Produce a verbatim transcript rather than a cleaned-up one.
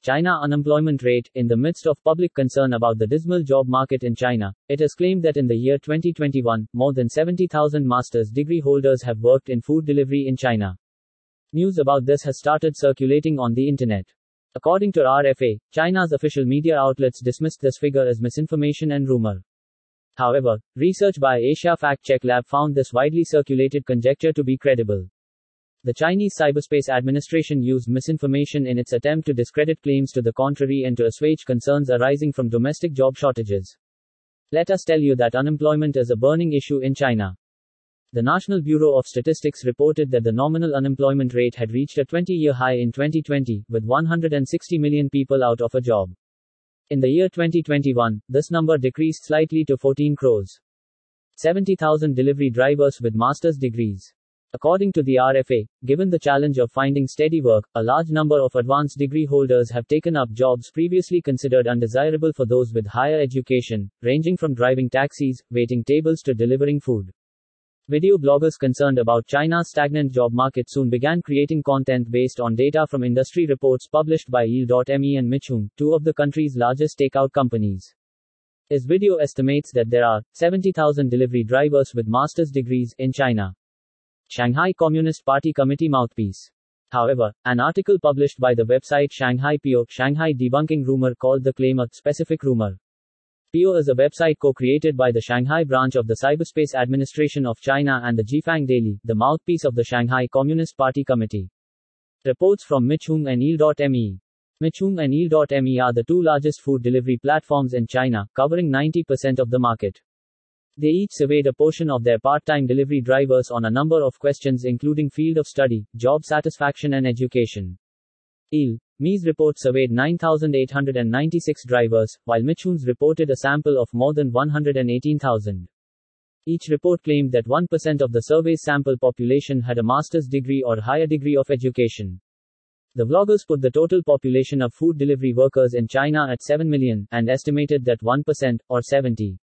China unemployment rate. In the midst of public concern about the dismal job market in China, it is claimed that in the year twenty twenty-one, more than seventy thousand master's degree holders have worked in food delivery in China. News about this has started circulating on the internet. According to R F A, China's official media outlets dismissed this figure as misinformation and rumor. However, research by Asia Fact Check Lab found this widely circulated conjecture to be credible. The Chinese Cyberspace Administration used misinformation in its attempt to discredit claims to the contrary and to assuage concerns arising from domestic job shortages. Let us tell you that unemployment is a burning issue in China. The National Bureau of Statistics reported that the nominal unemployment rate had reached a twenty-year high in twenty twenty, with one hundred sixty million people out of a job. In the year twenty twenty-one, this number decreased slightly to fourteen crores. seventy thousand delivery drivers with master's degrees. According to the R F A, given the challenge of finding steady work, a large number of advanced degree holders have taken up jobs previously considered undesirable for those with higher education, ranging from driving taxis, waiting tables to delivering food. Video bloggers concerned about China's stagnant job market soon began creating content based on data from industry reports published by E L dot me and Michung, two of the country's largest takeout companies. His video estimates that there are seventy thousand delivery drivers with master's degrees in China. Shanghai Communist Party Committee mouthpiece. However, an article published by the website Shanghai P O, Shanghai debunking rumor, called the claim a specific rumor. P O is a website co-created by the Shanghai branch of the Cyberspace Administration of China and the Jifang Daily, the mouthpiece of the Shanghai Communist Party Committee. Reports from Michung and E L dot me. Michung and E L dot me are the two largest food delivery platforms in China, covering ninety percent of the market. They each surveyed a portion of their part-time delivery drivers on a number of questions including field of study, job satisfaction and education. E L dot me's report surveyed nine thousand eight hundred ninety-six drivers, while Michung's reported a sample of more than one hundred eighteen thousand. Each report claimed that one percent of the survey's sample population had a master's degree or higher degree of education. The vloggers put the total population of food delivery workers in China at seven million, and estimated that one percent, or seventy